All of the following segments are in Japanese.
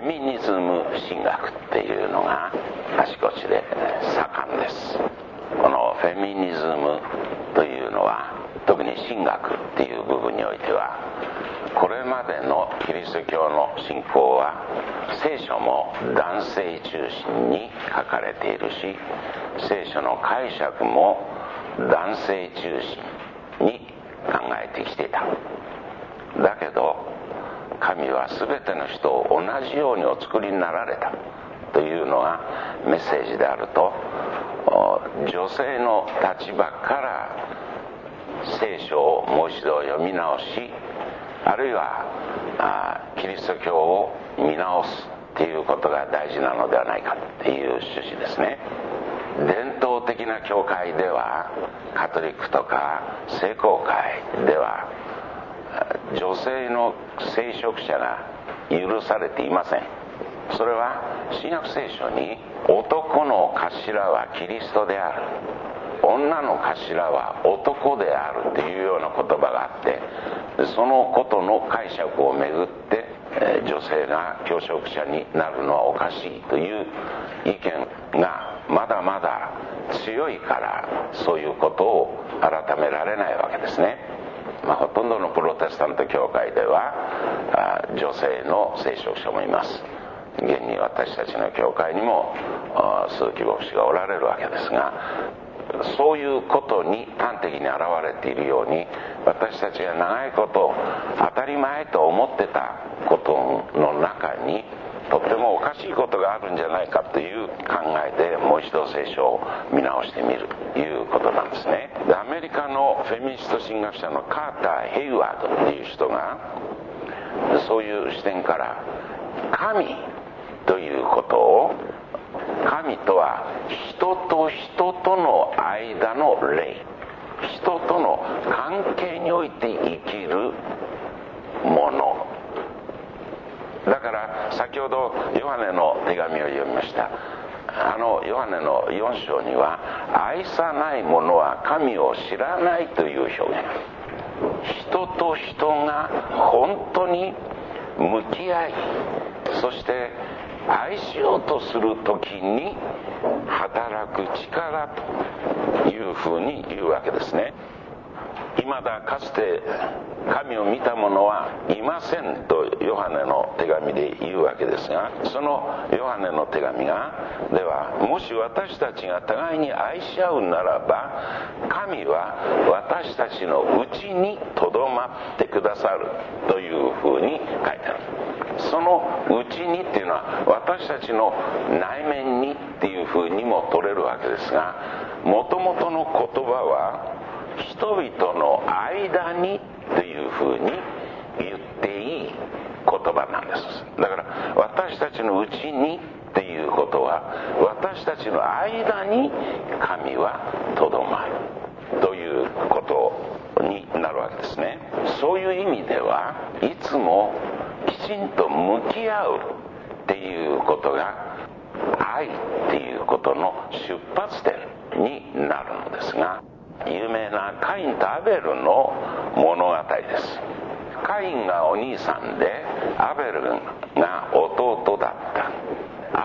ェミニズム神学っていうのがあちこちで盛んです。このフェミニズムというのは、特に神学っていう部分においては、これまでのキリスト教の信仰は聖書も男性中心に書かれているし、聖書の解釈も男性中心に考えてきていた。だけど神は全ての人を同じようにお作りになられたというのがメッセージであると、女性の立場から聖書をもう一度読み直し、あるいはキリスト教を見直すっていうことが大事なのではないかっていう趣旨ですね。伝統的な教会では、カトリックとか聖公会では女性の聖職者が許されていません。それは新約聖書に男の頭はキリストである、女の頭は男であるというような言葉があって、そのことの解釈をめぐって女性が教職者になるのはおかしいという意見がまだまだ強いから、そういうことを改められないわけですね。ほとんどのプロテスタント教会では女性の聖職者もいます。現に私たちの教会にも鈴木牧師がおられるわけですが、そういうことに端的に現れているように、私たちが長いこと当たり前と思ってたことの中にとってもおかしいことがあるんじゃないかという考えで、もう一度聖書を見直してみるということなんですね。で、アメリカのフェミニスト神学者のカーター・ヘイワードという人が、そういう視点から神ということを、神とは人と人との間の霊、人との関係において生きるものだから、先ほどヨハネの手紙を読みました。ヨハネの4章には、愛さない者は神を知らないという表現。人と人が本当に向き合い、そして愛しようとするときに働く力というふうに言うわけですね。未だかつて神を見た者はいませんとヨハネの手紙で言うわけですが、そのヨハネの手紙が、ではもし私たちが互いに愛し合うならば、神は私たちのうちにとどまってくださるというふうに書いてある。そのうちにっていうのは、私たちの内面にっていうふうにも取れるわけですが、もともとの言葉は人々の間にというふうに言っていい言葉なんです。だから私たちのうちにっていうことは、私たちの間に神はとどまるということになるわけですね。そういう意味では、いつもきちんと向き合うっていうことが愛っていうことの出発点になるのですが、有名なカインとアベルの物語です。カインがお兄さんで、アベルが弟だった。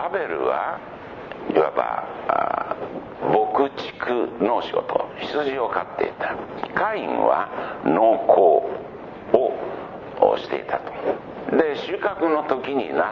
アベルはいわば牧畜の仕事、羊を飼っていた。カインは農耕をしていたと。で、収穫の時になって、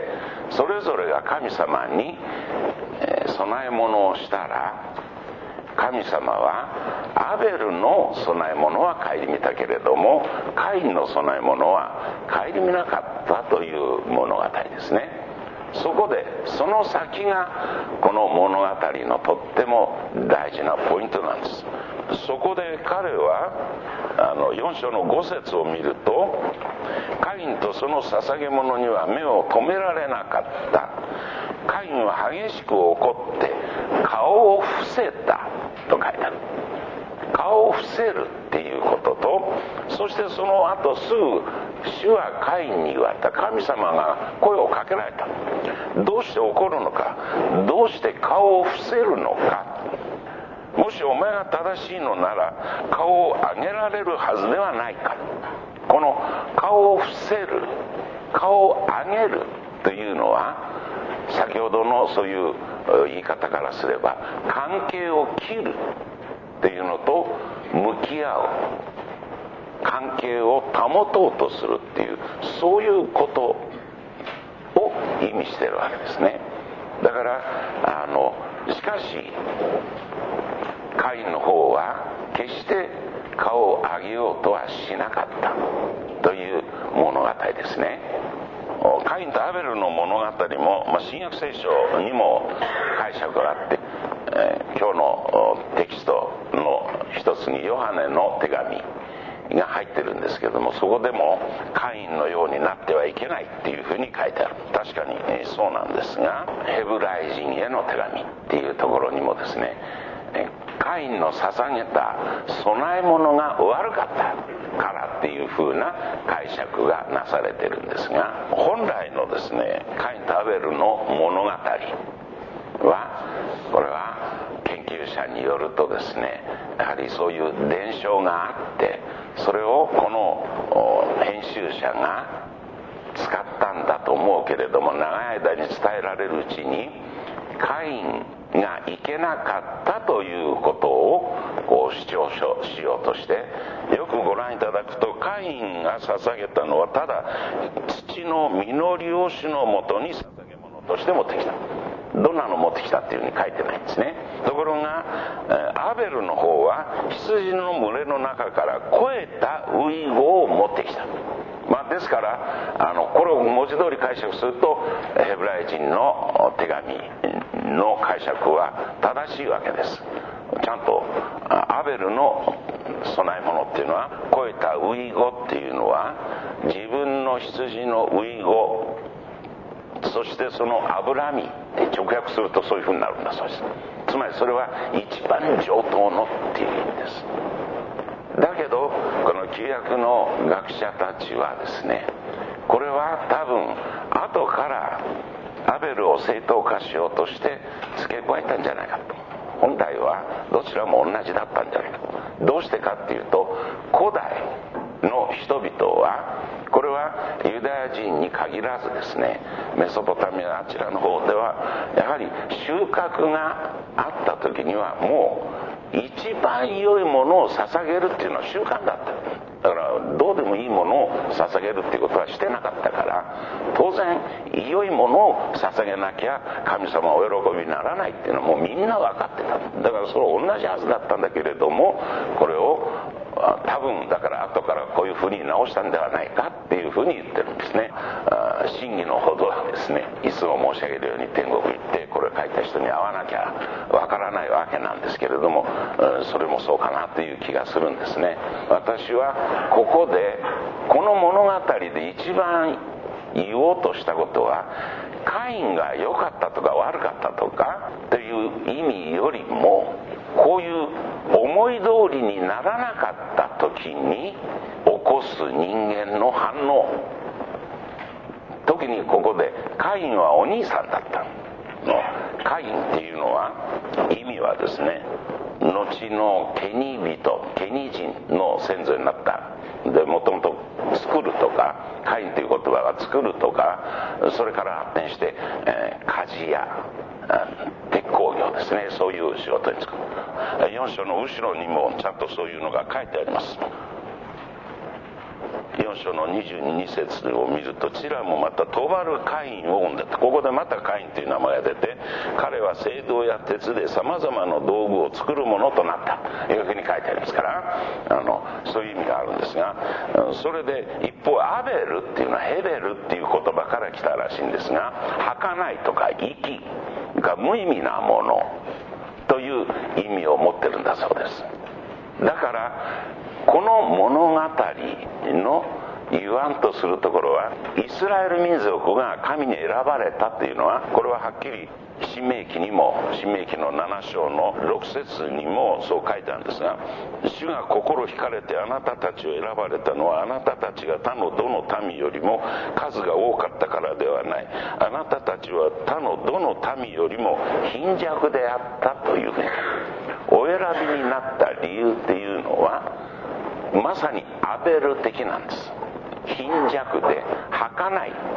それぞれが神様に供え物をしたら、神様はアベルの供え物は顧みたけれども、カインの供え物は顧みなかったという物語ですね。そこでその先がこの物語のとっても大事なポイントなんです。そこで彼は4章の5節を見ると、カインとその捧げ物には目を留められなかった。カインは激しく怒って顔を伏せたと書いてある。顔を伏せるっていうことと、そしてその後すぐ主はカインに言われた。神様が声をかけられた。どうして怒るのか、どうして顔を伏せるのか。もしお前が正しいのなら顔を上げられるはずではないか。この顔を伏せる、顔を上げるというのは、先ほどのそういう言い方からすれば、関係を切るというのと向き合う、関係を保とうとするっていう、そういうことを意味しているわけですね。だからしかしカインの方は決して顔を上げようとはしなかったという物語ですね。カインとアベルの物語も、新約聖書にも解釈があって、今日のテキストの一つにヨハネの手紙が入ってるんですけども、そこでもカインのようになってはいけないっていうふうに書いてある。確かにそうなんですが、ヘブライ人への手紙っていうところにもですね、カインの捧げた供え物が悪かったからっていう風な解釈がなされてるんですが、本来のですね、カインとアベルの物語は、これは研究者によるとですね、やはりそういう伝承があって、それをこの編集者が使ったんだと思うけれども、長い間に伝えられるうちにカインがいけなかったということを主張しようとして、よくご覧いただくと、カインが捧げたのはただ土の実りを主のもとに捧げ物として持ってきた。どんなの持ってきたっていうふうに書いてないんですね。ところがアベルの方は羊の群れの中から肥えた遺語を持ってきた。ですからこれを文字通り解釈すると、ヘブライ人の手紙の解釈は正しいわけです。ちゃんとアベルの供え物っていうのは、肥えた遺語っていうのは自分の羊の遺語、そしてその脂身で直訳するとそういうふうになるんだそうです。つまりそれは一番上等のっていう意味です。だけどこの旧約の学者たちはですね、これは多分後からアベルを正当化しようとして付け加えたんじゃないかと。本来はどちらも同じだったんじゃないかと。どうしてかっていうと、古代の人々は、これはユダヤ人に限らずですね、メソポタミアあちらの方ではやはり収穫があった時にはもう一番良いものを捧げるっていうのは習慣だった。だからどうでもいいものを捧げるっていうことはしてなかったから、当然良いものを捧げなきゃ神様はお喜びにならないっていうのはもうみんな分かってた。だからそれ同じはずだったんだけれども、これを多分だから後からこういうふうに直したんではないかっていうふうに言ってるんですね。真偽のほどはですね、いつも申し上げるように天国行ってこれ書いた人に会わなきゃわからないわけなんですけれども、それもそうかなという気がするんですね。私はここでこの物語で一番言おうとしたことは、カインが良かったとか悪かったとかという意味よりも、こういう思い通りにならなかった時に起こす人間の反応、特にここでカインはお兄さんだったの。カインっていうのは意味はですね、後のケニ人、ケニ人の先祖になったで、もともと作るとか、カインという言葉が作るとか、それから発展して鍛冶屋、鉄工業ですね、そういう仕事に就く。4章の後ろにもちゃんとそういうのが書いてあります。4章の22節を見ると、チラもまたトバルカインを生んだと。ここでまたカインという名前が出て、彼は青銅や鉄でさまざまな道具を作るものとなったというふうに書いてありますから、そういう意味があるんですが、それで一方アベルっていうのはヘベルっていう言葉から来たらしいんですが、儚いとか息が無意味なものという意味を持ってるんだそうです。だからこの物語の言わんとするところは、イスラエル民族が神に選ばれたというのは、これははっきり新明記にも、新明記の7章の6節にもそう書いてあるんですが、主が心惹かれてあなたたちを選ばれたのは、あなたたちが他のどの民よりも数が多かったからではない。あなたたちは他のどの民よりも貧弱であったというふうに、お選びになった理由っていうのはまさにアベル的なんです。貧弱で儚い、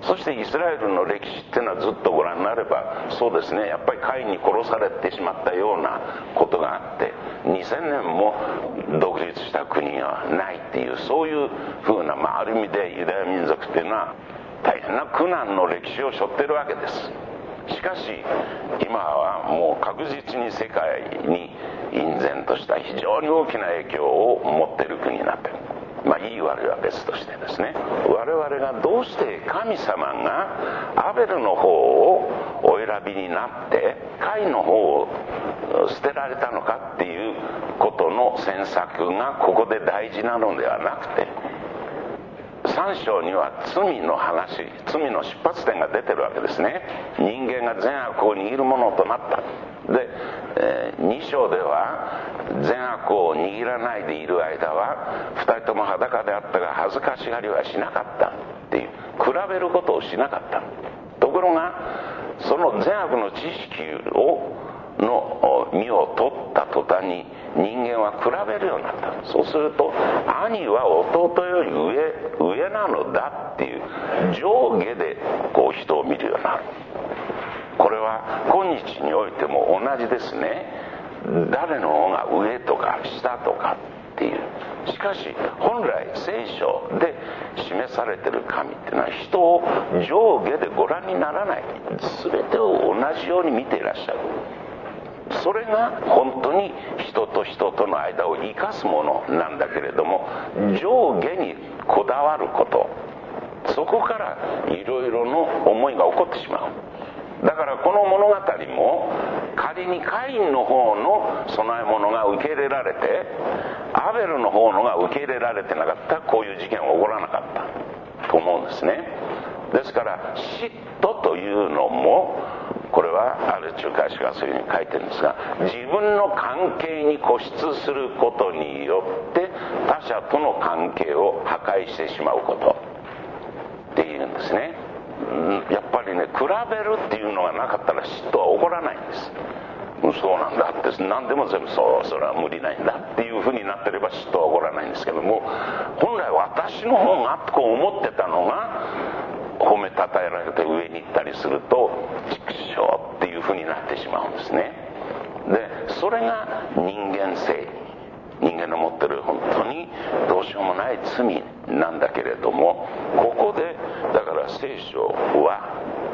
そしてイスラエルの歴史っていうのはずっとご覧になればそうですね、やっぱりカインに殺されてしまったようなことがあって2000年も独立した国はないっていう、そういうふうな、ある意味でユダヤ民族っていうのは大変な苦難の歴史を背負ってるわけです。しかし今はもう確実に世界に隠然とした非常に大きな影響を持っている国になっている。いい悪いは別としてですね、我々がどうして神様がアベルの方をお選びになってカインの方を捨てられたのかっていうことの詮索がここで大事なのではなくて、3章には罪の話、罪の出発点が出てるわけですね。人間が善悪を握るものとなった。で、2章では善悪を握らないでいる間は2人とも裸であったが恥ずかしがりはしなかったっていう、比べることをしなかった。ところがその善悪の知識の身を取った途端に人間は比べるようになった。そうすると兄は弟より上なのだっていう上下で人を見るようになる。これは今日においても同じですね。誰の方が上とか下とかっていう。しかし本来聖書で示されている神っていうのは人を上下でご覧にならない、全てを同じように見ていらっしゃる。それが本当に人と人との間を生かすものなんだけれども、上下にこだわること、そこからいろいろの思いが起こってしまう。だからこの物語も仮にカインの方の供え物が受け入れられてアベルの方のが受け入れられてなかったらこういう事件は起こらなかったと思うんですね。ですから嫉妬というのも、これはある仲介者がそういうふうに書いてるんですが、自分の関係に固執することによって他者との関係を破壊してしまうことっていうんですね。やっぱりね、比べるっていうのがなかったら嫉妬は起こらないんです。そうなんだって、何でも全部それは無理ないんだっていうふうになってれば嫉妬は起こらないんですけども、本来私の方がこう思ってたのが褒めたたえられて上に行ったりすると畜生っていうふうになってしまうんですね。でそれが人間性、人間の持ってる本当にどうしようもない罪なんだけれども、ここでだから聖書は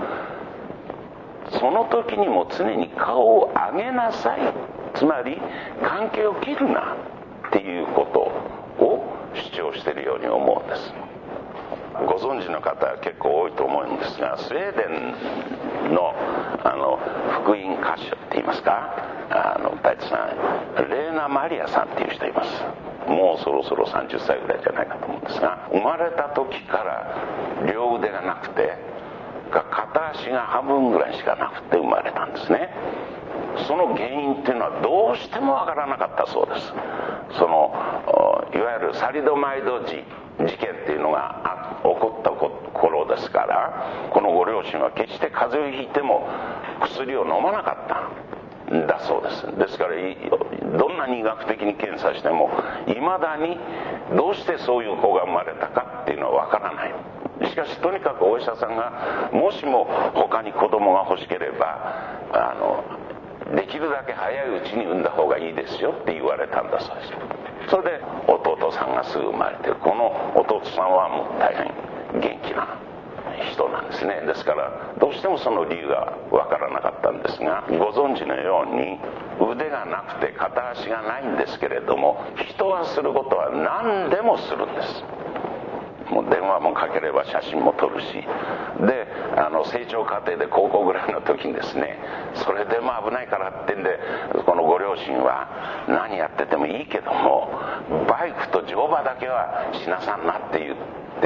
その時にも常に顔を上げなさい、つまり関係を切るなっていうことを主張しているように思うんです。ご存知の方は結構多いと思うんですが、スウェーデンの福音歌手って言いますか、歌い手さん、レーナ・マリアさんっていう人います。もうそろそろ30歳ぐらいじゃないかと思うんですが、生まれた時から両腕がなくて片足が半分ぐらいしかなくて生まれたんですね。その原因っていうのはどうしてもわからなかったそうです。いわゆるサリドマイド事件っていうのが起こった頃ですから、このご両親は決して風邪をひいても薬を飲まなかったんだそうです。ですからどんなに医学的に検査してもいまだにどうしてそういう子が生まれたかっていうのはわからない。しかしとにかくお医者さんがもしも他に子供が欲しければできるだけ早いうちに産んだ方がいいですよって言われたんだそうです。それで弟さんがすぐ生まれて、この弟さんはもう大変元気な人なんですね。ですからどうしてもその理由がわからなかったんですが、ご存知のように腕がなくて片足がないんですけれども、人がすることは何でもするんです。もう電話もかければ写真も撮るし、で成長過程で高校ぐらいの時にですね、それでも危ないからってんでこのご両親は何やっててもいいけどもバイクと乗馬だけはしなさんなって言って、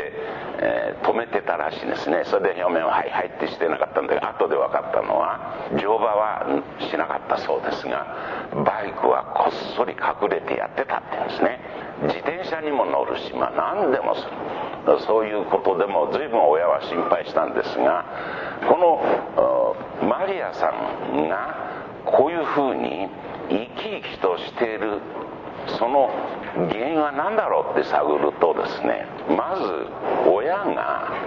止めてたらしいですね。それで表面ははいはいってしてなかったんで、後で分かったのは乗馬はしなかったそうですがバイクはこっそり隠れてやってたって言うんですね。自転車にも乗るし、何でもする。そういうことでも随分親は心配したんですが、このマリアさんがこういうふうに生き生きとしているその原因は何だろうって探るとですね、まず親が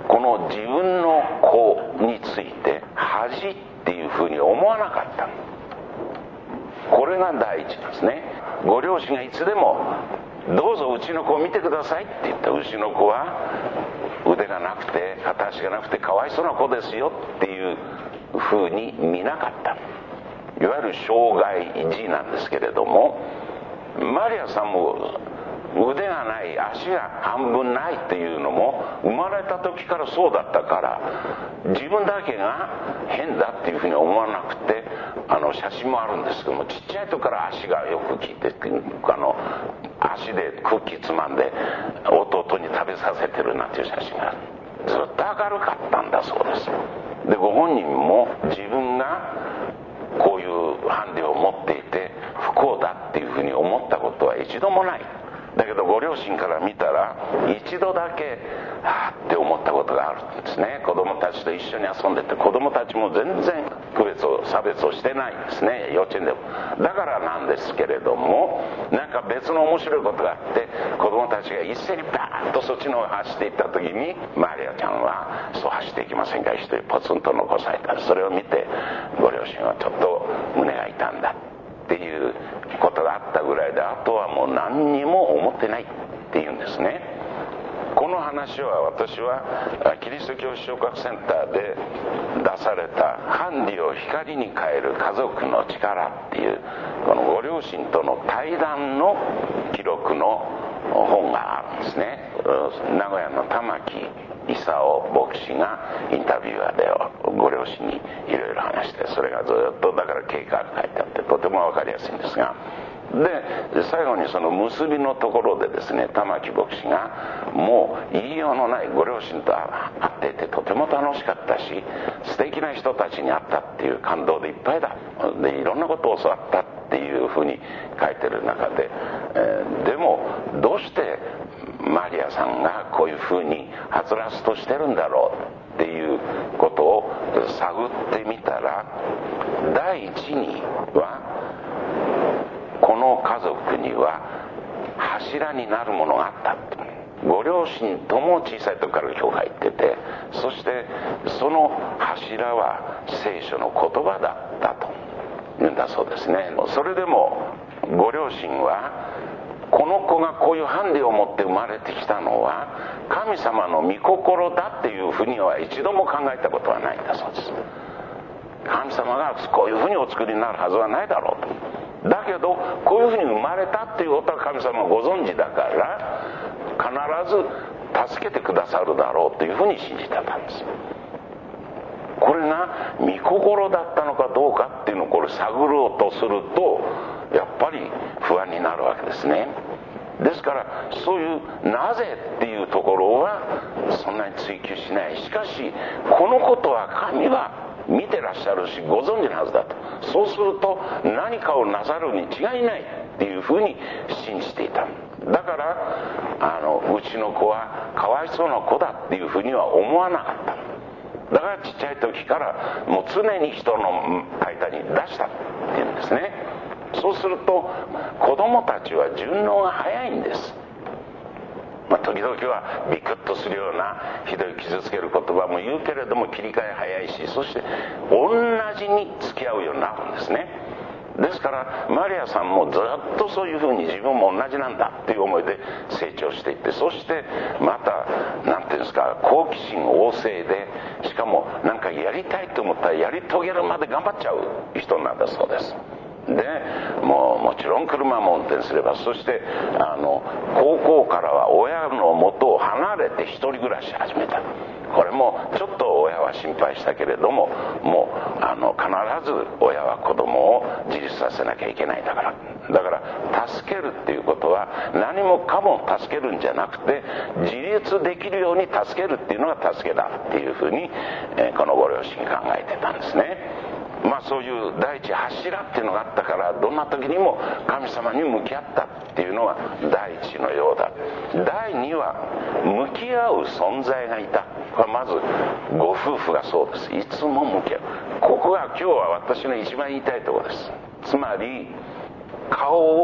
この自分の子について恥っていうふうに思わなかった。これが第一ですね。ご両親がいつでもどうぞうちの子を見てくださいって言った。うちの子は腕がなくて片足がなくてかわいそうな子ですよっていうふうに見なかった。いわゆる障害児なんですけれども、マリアさんも腕がない足が半分ないっていうのも生まれた時からそうだったから、自分だけが変だっていうふうに思わなくて、写真もあるんですけども、ちっちゃい時から足がよく効いて、足でクッキーつまんで弟に食べさせてるなんていう写真がある。ずっと明るかったんだそうです。でご本人も自分がこういうハンデを持っていて不幸だっていうふうに思ったことは一度もない。だけどご両親から見たら一度だけって思ったことがあるんですね。子供たちと一緒に遊んでて、子供たちも全然差別をしてないんですね、幼稚園でも。だからなんですけれども、なんか別の面白いことがあって、子供たちが一斉にバーッとそっちの方を走っていった時に、マリアちゃんはそう走っていきませんか、一人ポツンと残された。それを見てご両親はちょっと胸が痛んだっていうことがあったぐらいで、あとはもう何にも思ってないっていうんですね。この話は私はキリスト教昇格センターで出されたハンディを光に変える家族の力っていう、このご両親との対談の記録の本があるんですね。名古屋の玉木勲牧師がインタビュアーでご両親にいろいろ話して、それがずっとだから経過が書いてあってとても分かりやすいんですが、で最後にその結びのところでですね、玉木牧師がもう言いようのないご両親と会っていてとても楽しかったし、素敵な人たちに会ったっていう感動でいっぱいだ、でいろんなことを教わったっていうふうに書いてる中で、でもどうしてマリアさんがこういうふうにはつらつとしてるんだろうっていうことを探ってみたら、第一にはこの家族には柱になるものがあった。ご両親とも小さい時から教会行ってて、そしてその柱は聖書の言葉だったと言うんだそうですね。それでもご両親はこの子がこういうハンデを持って生まれてきたのは神様の御心だっていうふうには一度も考えたことはないんだそうです。神様がこういうふうにお作りになるはずはないだろうと。だけどこういうふうに生まれたっていうことは神様がご存知だから必ず助けてくださるだろうというふうに信じてたんです。これが御心だったのかどうかっていうのをこれ探ろうとするとやっぱり不安になるわけですね。ですからそういうなぜっていうところはそんなに追求しない。しかしこのことは神は見てらっしゃるしご存知のはずだと。そうすると何かをなさるに違いないっていうふうに信じていた。だからうちの子はかわいそうな子だっていうふうには思わなかった。だからちっちゃい時からもう常に人の間に出したっていうんですね。そうすると子供たちは順応が早いんです。時々はビクッとするようなひどい傷つける言葉も言うけれども切り替え早いし、そして同じに付き合うようになるんですね。ですからマリアさんもずっとそういうふうに自分も同じなんだっていう思いで成長していって、そしてまたなんていうんですか、好奇心旺盛で、しかもなんかやりたいと思ったらやり遂げるまで頑張っちゃう人なんだそうです。でもちろん車も運転すれば、そして高校からは親の元を離れて一人暮らし始めた。これもちょっと親は心配したけれども、もう必ず親は子供を自立させなきゃいけないんだから。だから助けるっていうことは何もかも助けるんじゃなくて、自立できるように助けるっていうのが助けだっていうふうに、このご両親考えてたんですね。そういう第一柱っていうのがあったから、どんな時にも神様に向き合ったっていうのは第一のようだ。第二は向き合う存在がいた。これはまずご夫婦がそうです。いつも向き合う。ここが今日は私の一番言いたいところです。つまり顔を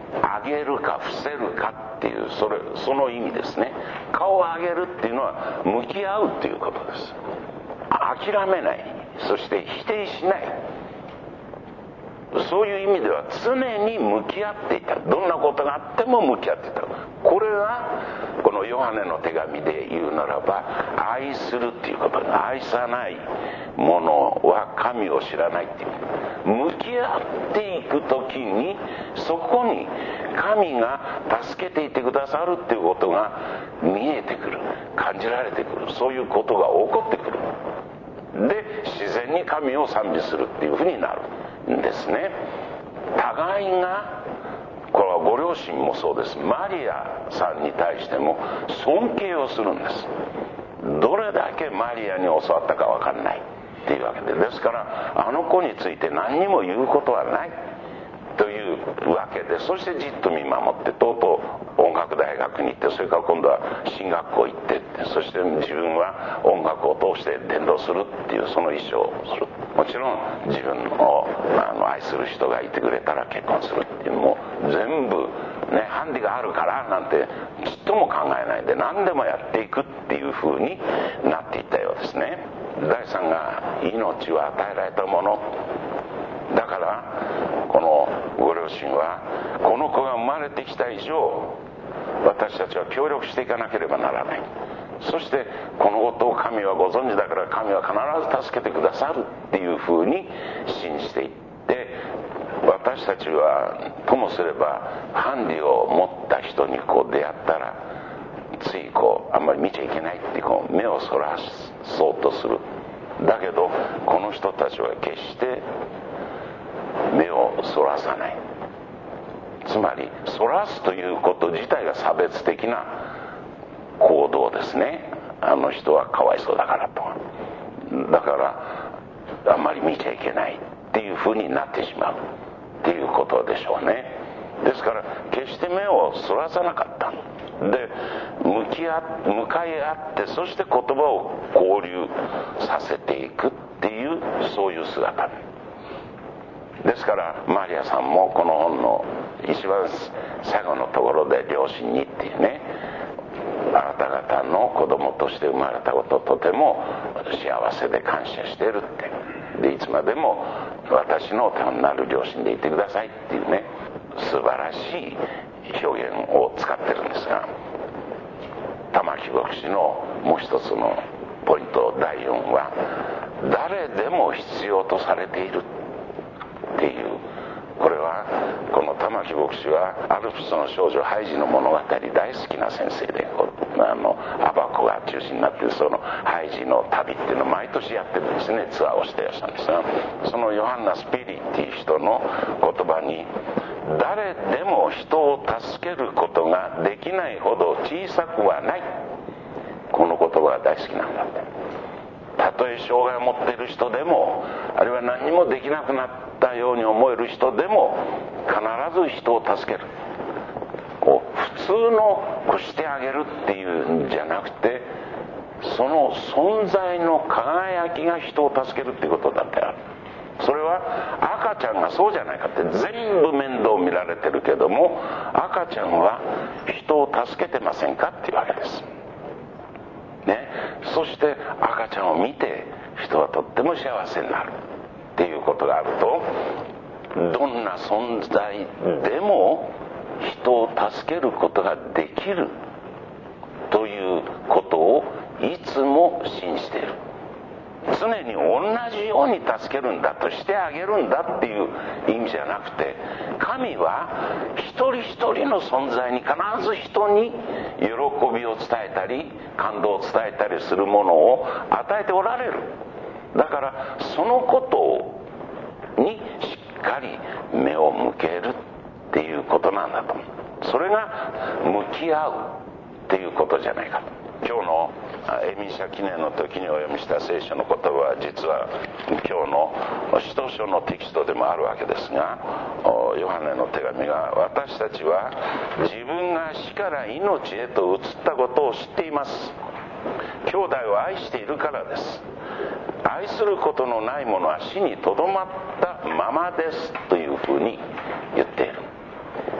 上げるか伏せるかっていう、その意味ですね。顔を上げるっていうのは向き合うっていうことです。諦めない、そして否定しない、そういう意味では常に向き合っていた。どんなことがあっても向き合っていた。これがこのヨハネの手紙で言うならば、愛するっていうことで、愛さないものは神を知らないっていう。向き合っていくときに、そこに神が助けていてくださるっていうことが見えてくる、感じられてくる、そういうことが起こってくる。で、自然に神を賛美するっていうふうになるんですね。互いが、これはご両親もそうです。マリアさんに対しても尊敬をするんです。どれだけマリアに教わったか分かんないっていうわけで、ですからあの子について何にも言うことはないというわけで、そしてじっと見守って、とうとう音楽大学に行って、それから今度は進学校行って、そして自分は音楽を通して伝道するっていう、その一生をする。もちろん自分を愛する人がいてくれたら結婚するっていうのも全部ね、ハンディがあるからなんてちっとも考えないで何でもやっていくっていう風になっていったようですね。第三が命を与えられたものだから、このご両親はこの子が生まれてきた以上、私たちは協力していかなければならない。そしてこのことを神はご存知だから、神は必ず助けてくださるっていうふうに信じていって、私たちはともすればハンディを持った人にこう出会ったら、ついこうあんまり見ちゃいけないってこう目をそらそうとする。だけどこの人たちは決して目をそらさない。つまりそらすということ自体が差別的な行動ですね。あの人はかわいそうだからと。だからあんまり見ちゃいけないっていうふうになってしまうっていうことでしょうね。ですから決して目をそらさなかった。で、向かい合って、そして言葉を交流させていくっていう、そういう姿ですから、マリアさんもこの本の一番最後のところで両親にっていうね、あなた方の子供として生まれたこと、とても幸せで感謝しているって、でいつまでも私の単なる両親でいてくださいっていうね、素晴らしい表現を使ってるんですが、玉木牧師のもう一つのポイント第4は、誰でも必要とされているっていう。これはこの玉木牧師はアルプスの少女ハイジの物語大好きな先生で、アバコが中心になっているそのハイジの旅っていうのを毎年やってるんですね。ツアーをしてらっしゃるんですが、そのヨハンナ・スピリっていう人の言葉に、誰でも人を助けることができないほど小さくはない、この言葉が大好きなんだって。たとえ障害を持っている人でも、あるいは何にもできなくなったように思える人でも、必ず人を助ける。こう普通のしてあげるっていうんじゃなくて、その存在の輝きが人を助けるっていうことだってある。それは赤ちゃんがそうじゃないかって、全部面倒見られてるけども、赤ちゃんは人を助けてませんかっていうわけですね。そして赤ちゃんを見て人はとっても幸せになるっていうことがあると、どんな存在でも人を助けることができるということをいつも信じている。常に同じように助けるんだと、してあげるんだっていう意味じゃなくて、神は一人一人の存在に必ず人に喜びを伝えたり感動を伝えたりするものを与えておられる。だからそのことにしっかり目を向けるっていうことなんだと。それが向き合うっていうことじゃないかと。今日のエミシャ記念の時にお読みした聖書の言葉は、実は今日の使徒書のテキストでもあるわけですが、ヨハネの手紙が、私たちは自分が死から命へと移ったことを知っています。兄弟を愛しているからです。愛することのない者は死にとどまったままですというふうに言っている。向き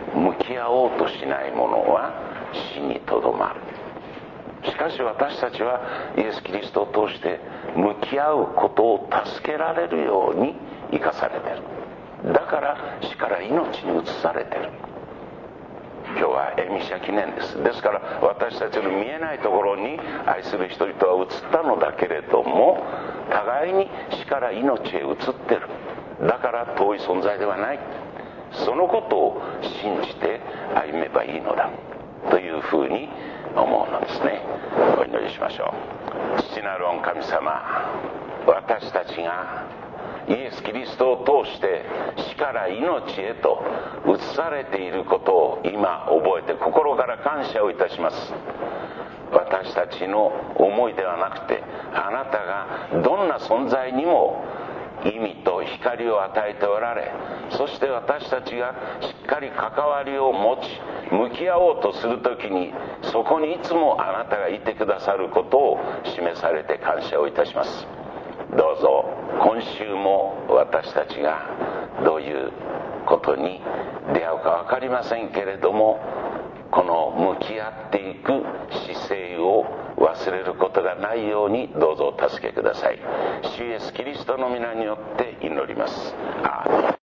き合おうとしない者は死にとどまる。しかし私たちはイエス・キリストを通して向き合うことを助けられるように生かされている。だから死から命に移されている。今日はエミシャ記念です。ですから私たちの見えないところに愛する人々は移ったのだけれども、互いに死から命へ移っている。だから遠い存在ではない。そのことを信じて歩めばいいのだというふうに思うのですね。お祈りしましょう。父なる御神様、私たちがイエス・キリストを通して死から命へと移されていることを今覚えて心から感謝をいたします。私たちの思いではなくて、あなたがどんな存在にも意味と光を与えておられ、そして私たちがしっかり関わりを持ち向き合おうとするときに、そこにいつもあなたがいてくださることを示されて感謝をいたします。どうぞ今週も私たちがどういうことに出会うか分かりませんけれども、この向き合っていく姿勢を忘れることがないようにどうぞお助けください。主イエスキリストの皆によって祈ります。アーメン。